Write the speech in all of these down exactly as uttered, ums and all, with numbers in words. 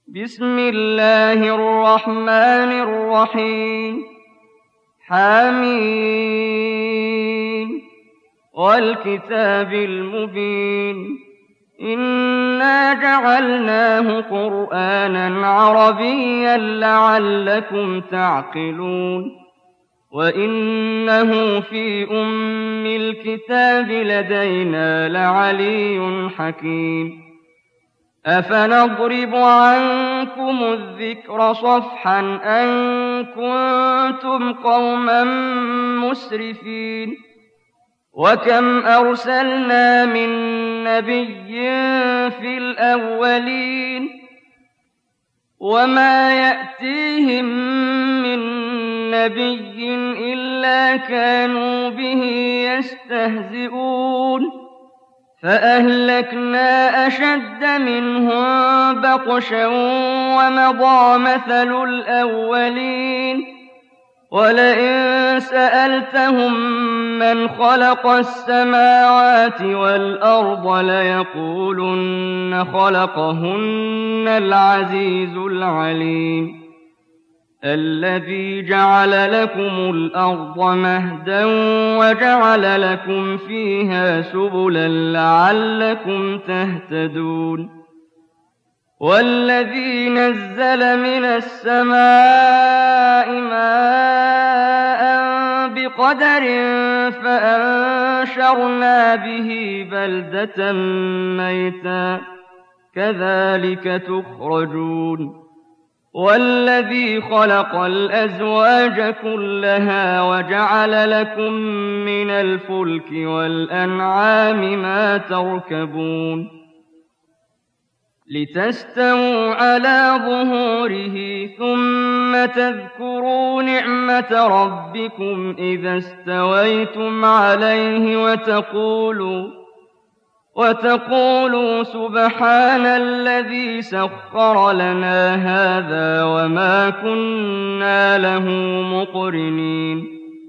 بسم الله الرحمن الرحيم حميم والكتاب المبين إنا جعلناه قرآنا عربيا لعلكم تعقلون وإنه في أم الكتاب لدينا لعلي حكيم أفنضرب عنكم الذكر صفحا أن كنتم قوما مسرفين وكم أرسلنا من نبي في الأولين وما يأتيهم من نبي إلا كانوا به يستهزئون فأهلكنا أشد منهم بطشا ومضى مثل الأولين ولئن سألتهم من خلق السماوات والأرض ليقولن خلقهن العزيز العليم الذي جعل لكم الأرض مهدا وجعل لكم فيها سبلا لعلكم تهتدون والذي نزل من السماء ماء بقدر فأنشرنا به بلدة ميتا كذلك تخرجون والذي خلق الأزواج كلها وجعل لكم من الفلك والأنعام ما تركبون لتستووا على ظهوره ثم تذكروا نعمة ربكم إذا استويتم عليه وتقولوا وتقولوا سبحان الذي سخر لنا هذا وما كنا له مقرنين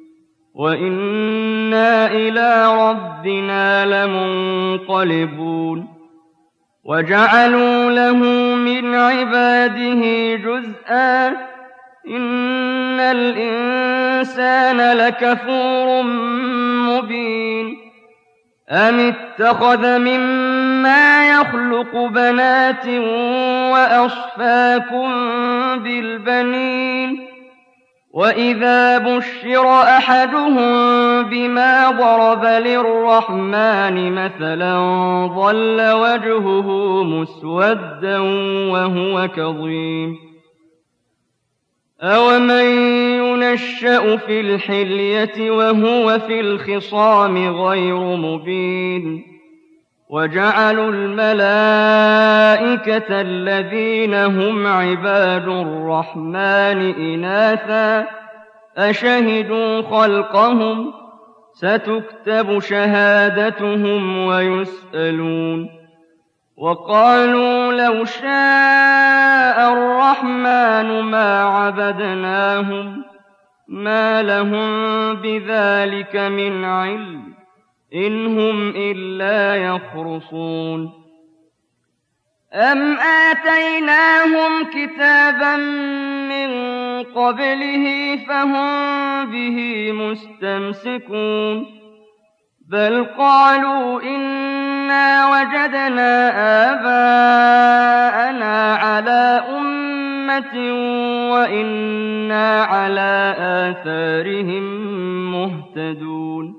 وإنا إلى ربنا لمنقلبون وجعلوا له من عباده جزءا إن الإنسان لكفور مبين أم اتخذ مما يخلق بنات وأصفاكم بالبنين وإذا بشر أحدهم بما ضرب للرحمن مثلا ظل وجهه مسودا وهو كظيم أومن ينشأ في الحلية وهو في الخصام غير مبين وجعلوا الملائكة الذين هم عباد الرحمن إناثا أشهدوا خلقهم ستكتب شهادتهم ويسألون وقالوا لو شاء الرحمن ما عبدناهم ما لهم بذلك من علم إن هم إلا يخرصون أم آتيناهم كتابا من قبله فهم به مستمسكون بل قالوا إنا وجدنا آباءنا على أمة وإنا على آثارهم مهتدون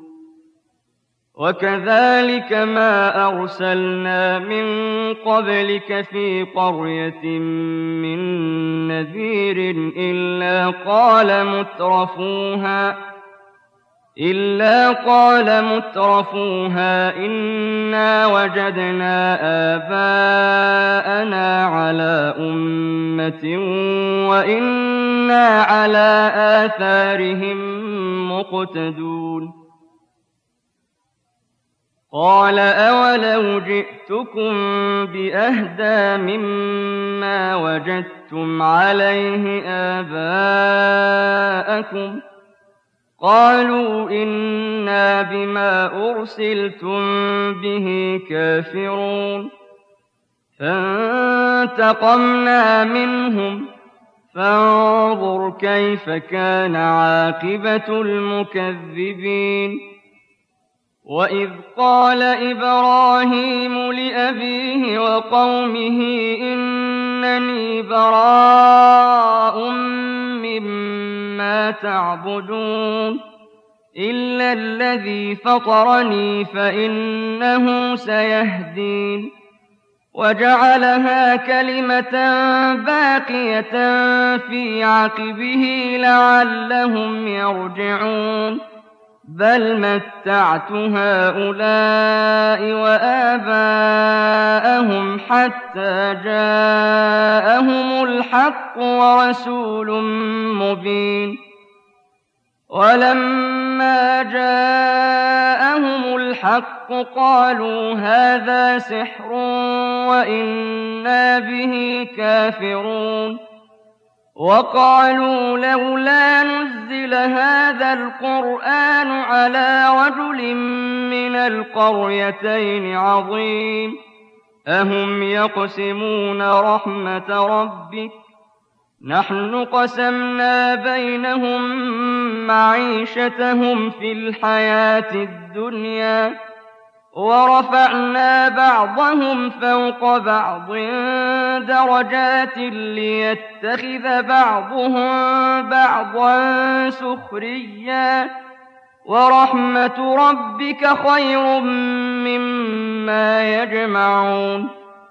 وكذلك ما أرسلنا من قبلك في قرية من نذير إلا قال مترفوها إلا قال مترفوها إنا وجدنا آباءنا على أمة وإنا على آثارهم مقتدون قال أولو جئتكم بأهدى مما وجدتم عليه آباءكم قالوا إنا بما أرسلتم به كافرون فانتقمنا منهم فانظر كيف كان عاقبة المكذبين وإذ قال إبراهيم لأبيه وقومه إنني براء مما تعبدون إلا الذي فطرني فإنه سيهدين وجعلها كلمة باقية في عقبه لعلهم يرجعون بل متعت هؤلاء وآباءهم حتى جاءهم الحق ورسول مبين ولما جاءهم الحق قالوا هذا سحر وإنا به كافرون وقالوا لولا نزل هذا القرآن على رجل من القريتين عظيم أهم يقسمون رحمة ربك نحن قسمنا بينهم معيشتهم في الحياة الدنيا ورفعنا بعضهم فوق بعض درجات ليتخذ بعضهم بعضا سخريا ورحمة ربك خير مما يجمعون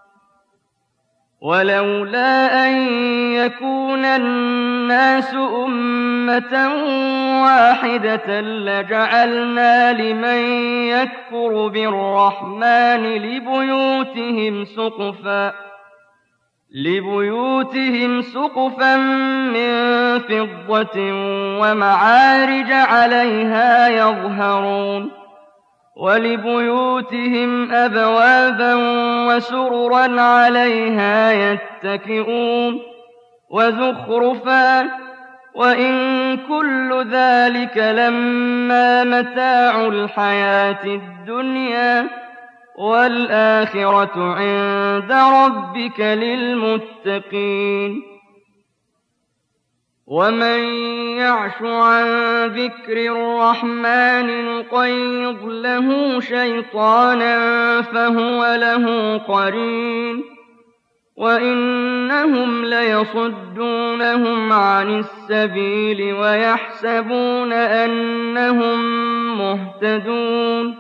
ولولا أن يكون الناس أمة واحدة لجعلنا لمن يكفر بالرحمن لبيوتهم سقفا لبيوتهم سقفا من فضة ومعارج عليها يظهرون ولبيوتهم أبوابا وسررا عليها يتكئون وزخرفا وإن كل ذلك لما متاع الحياة الدنيا والآخرة عند ربك للمتقين ومن يعش عن ذكر الرحمن نقيض له شيطانا فهو له قرين وإنهم ليصدونهم عن السبيل ويحسبون أنهم مهتدون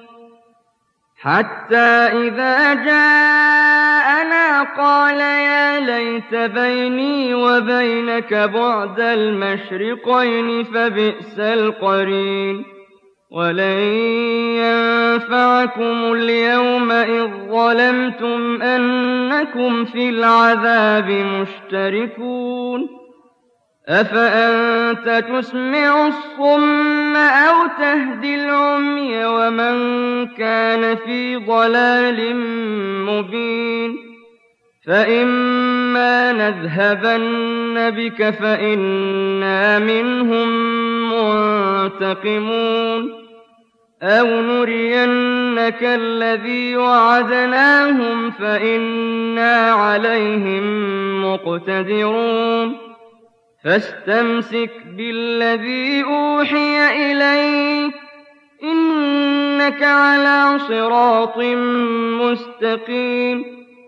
حتى إذا جاءنا قال يا ليت بيني وبينك بعد المشرقين فبئس القرين ولن ينفعكم اليوم إذ ظلمتم أنكم في العذاب مشتركون أفأنت تسمع الصم أو تهدي العمي ومن كان في ضلال مبين فإما نذهبن بك فإنا منهم منتقمون أو نرينك الذي وعدناهم فإنا عليهم مقتدرون فاستمسك بالذي أوحي إليك إنك على صراط مستقيم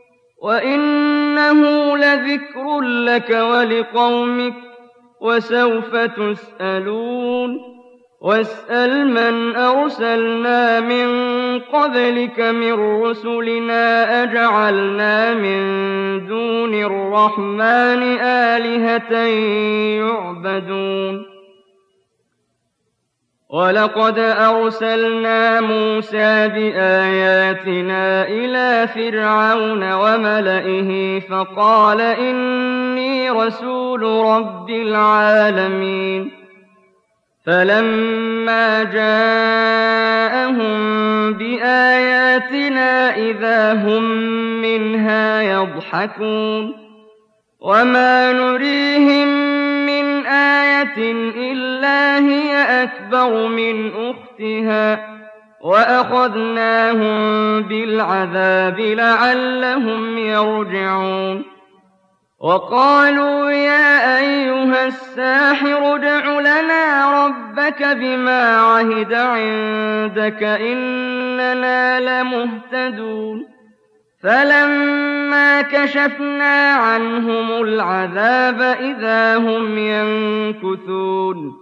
وإنه لذكر لك ولقومك وسوف تسألون واسأل من أرسلنا من قبلك من رسلنا أجعلنا من دون الرحمن آلهة يعبدون ولقد أرسلنا موسى بآياتنا إلى فرعون وملئه فقال إني رسول رب العالمين فلما جاءهم بآياتنا إذا هم منها يضحكون وما نريهم من آية إلا هي أكبر من أختها وأخذناهم بالعذاب لعلهم يرجعون وقالوا يا أيها الساحر ادع لنا ربك بما عهد عندك إننا لمهتدون فلما كشفنا عنهم العذاب إذا هم ينكثون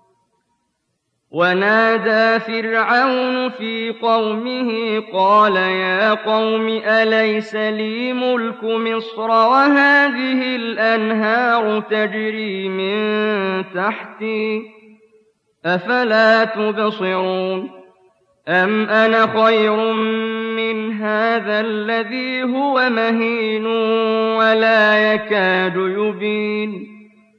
ونادى فرعون في قومه قال يا قوم أليس لي ملك مصر وهذه الأنهار تجري من تحتي أفلا تبصرون أم أنا خير من هذا الذي هو مهين ولا يكاد يبين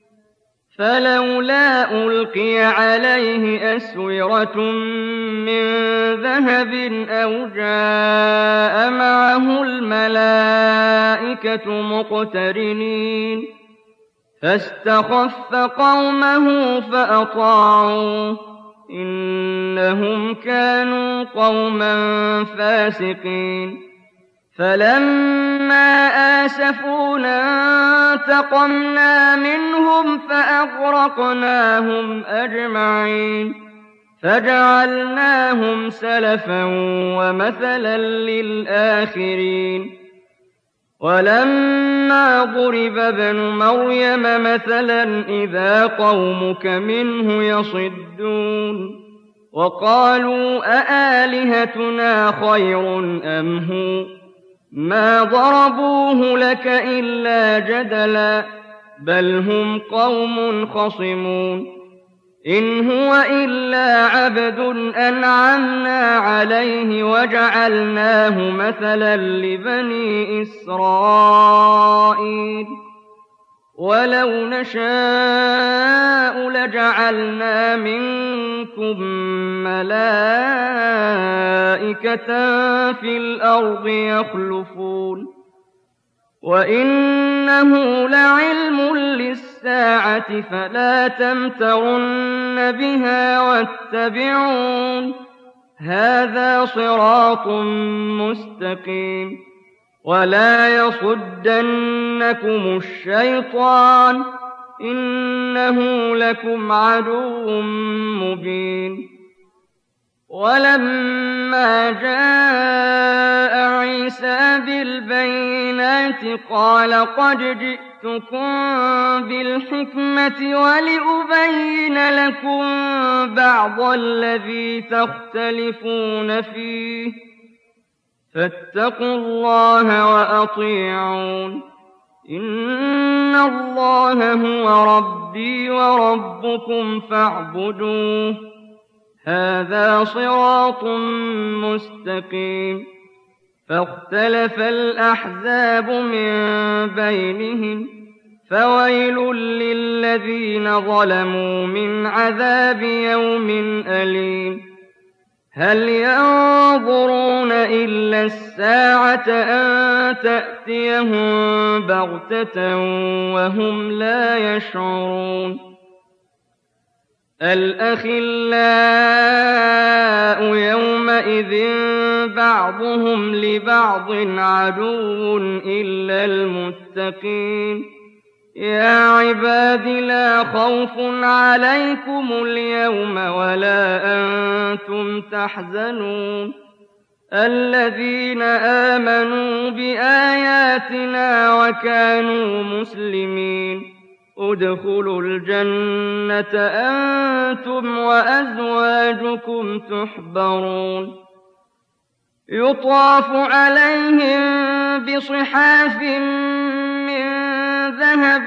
فلولا ألقي عليه أسورة من ذهب أو جاء معه الملائكة مقترنين فاستخف قومه فأطاعوه إنهم كانوا قوما فاسقين فلما آسفونا انتقمنا منهم فأغرقناهم أجمعين فجعلناهم سلفا ومثلا للآخرين ولما ضرب ابن مريم مثلا إذا قومك منه يصدون وقالوا أآلهتنا خير أم هو ما ضربوه لك إلا جدلا بل هم قوم خصمون إن هو إلا عبد أنعمنا عليه وجعلناه مثلا لبني إسرائيل ولو نشاء لجعلنا منكم ملائكة في الأرض يخلفون وإنه لعلم للساعة فلا تمترن بها واتبعون هذا صراط مستقيم ولا يصدنكم الشيطان إنه لكم عدو مبين ولما جاء عيسى بالبينات قال قد جئتكم بالحكمة ولأبين لكم بعض الذي تختلفون فيه فاتقوا الله وأطيعون إن الله هو ربي وربكم فاعبدوه هذا صراط مستقيم فاختلف الأحزاب من بينهم فويل للذين ظلموا من عذاب يوم أليم هل ينظرون إلا الساعة أن تأتيهم بغتة وهم لا يشعرون الأخلاء يومئذ بعضهم لبعض عدو إلا المتقين يا عباد لا خوف عليكم اليوم ولا أنتم تحزنون الذين آمنوا بآياتنا وكانوا مسلمين ادخلوا الجنة أنتم وأزواجكم تحبرون يطاف عليهم بصحاف من ذهب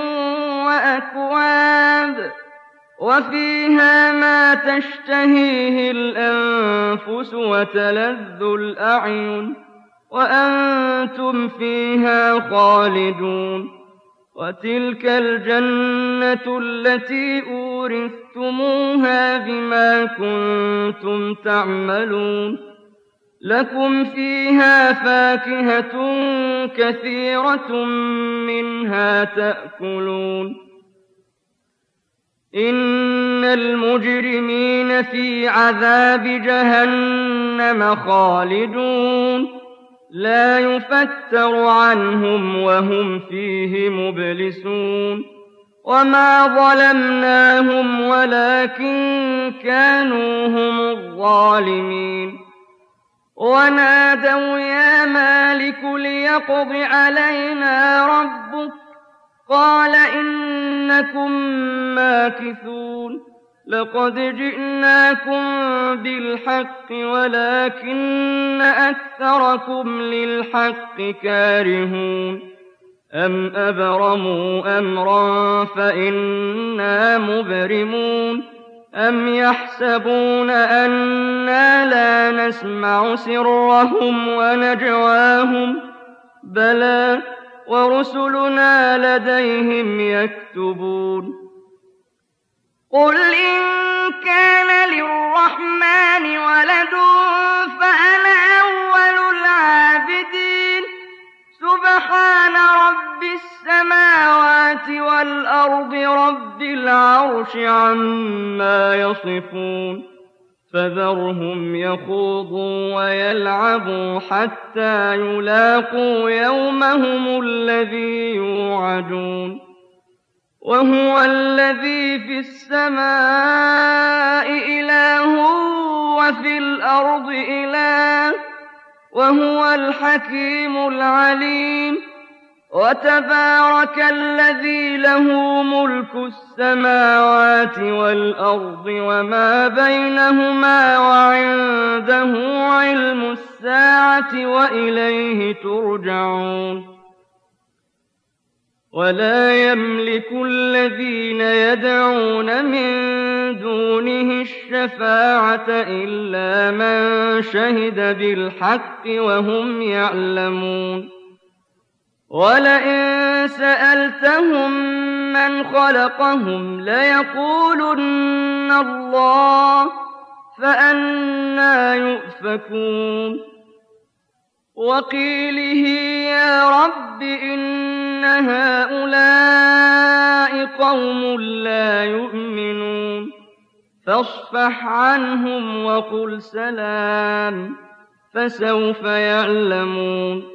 وأكواب وفيها ما تشتهيه الأنفس وتلذ الأعين وأنتم فيها خالدون وتلك الجنة التي أورثتموها بما كنتم تعملون لكم فيها فاكهة كثيرة منها تأكلون إِنَّ الْمُجْرِمِينَ فِي عَذَابِ جَهَنَّمَ خَالِدُونَ لَا يُفَتَّرُ عَنْهُمْ وَهُمْ فِيهِ مُبْلِسُونَ وَمَا ظَلَمْنَاهُمْ وَلَٰكِن كَانُوا هُمُ الظَّالِمِينَ وَنَادَوْا يَا مَالِكُ لِيَقْضِ عَلَيْنَا رَبُّكَ قَالَ إِنَّكُم مَّاكِثُونَ لَقَدْ جِئْنَاكُم بِالْحَقِّ وَلَٰكِنَّ أَكْثَرَكُمْ لِلْحَقِّ كَارِهُونَ أَمْ أَبْرَمُوا أَمْرًا فَإِنَّا مُبْرِمُونَ أَمْ يَحْسَبُونَ أَنَّا لَا نَسْمَعُ سِرَّهُمْ وَنَجْوَاهُم بَلَىٰ وَرُسُلُنَا لَدَيْهِمْ يَكْتُبُونَ قُلْ إِن كَانَ لِلرَّحْمَٰنِ وَلَدٌ فَأَنَا أَوَّلُ الْعَابِدِينَ سُبْحَانَ رَبِّ السَّمَاوَاتِ وَالْأَرْضِ رَبِّ الْعَرْشِ عَمَّا يَصِفُونَ فَذَرْهُمْ يَخُوضُوا وَيَلْعَبُوا حَتَّىٰ يُلَاقُوا يَوْمَهُمُ الَّذِي يُوعَدُونَ وَهُوَ الَّذِي فِي السَّمَاءِ إِلَٰهٌ وَفِي الْأَرْضِ إِلَٰهٌ وَهُوَ الْحَكِيمُ الْعَلِيمُ وَتَبَارَكَ الَّذِي لَهُ مُلْكُ السَّمَاوَاتِ وَالْأَرْضِ وَمَا بَيْنَهُمَا وَعِندَهُ عِلْمُ السَّاعَةِ وَإِلَيْهِ تُرْجَعُونَ وَلَا يَمْلِكُ الَّذِينَ يَدْعُونَ مِن دُونِهِ الشَّفَاعَةَ إِلَّا مَن شَهِدَ بِالْحَقِّ وَهُمْ يَعْلَمُونَ وَلَئِن سَأَلْتَهُم مَّنْ خَلَقَهُمْ لَيَقُولُنَّ اللَّهُ فَأَنَّىٰ يُؤْفَكُونَ وَقِيلِهِ يَا رَبِّ إِنَّ هَٰؤُلَاءِ قَوْمٌ لَّا يُؤْمِنُونَ فَاصْفَحْ عَنْهُمْ وَقُلْ سَلَامٌ فَسَوْفَ يَعْلَمُونَ